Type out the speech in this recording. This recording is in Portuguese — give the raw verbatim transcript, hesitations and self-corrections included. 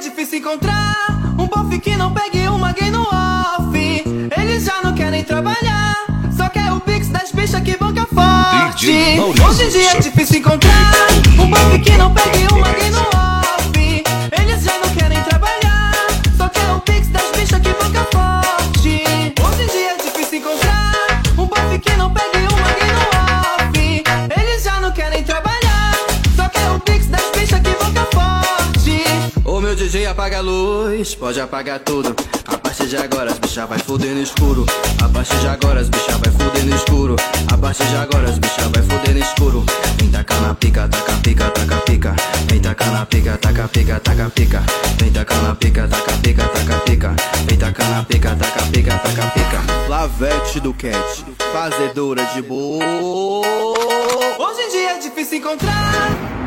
difícil encontrar um bofe que não pegue uma gay no off. Eles já não querem trabalhar, só quer o pix das bichas que banca forte. Hoje em dia é difícil encontrar um bofe que não pegue uma gay no off. Eles já não querem trabalhar, só quer o pix das bichas que banca forte. Hoje em dia é difícil encontrar um bofe que não pegue uma gay no off. Eles já não querem trabalhar, só quer o pix das bichas que banca forte. Ô meu D J, apaga a luz, pode apagar tudo. A partir de agora as bichas vai foder no escuro. A partir de agora as bichas vai foder no escuro. A partir de agora as bichas vai foder no escuro. Vem tacar na pica, taca pica, taca pica. Vem tacar na pica, taca pica, taca pica. Vem tacar na pica, taca pica, taca pica. Vem tacar na pica, taca pica, taca pica. Lavete do Cat, fazedora de boa. Hoje em dia é difícil encontrar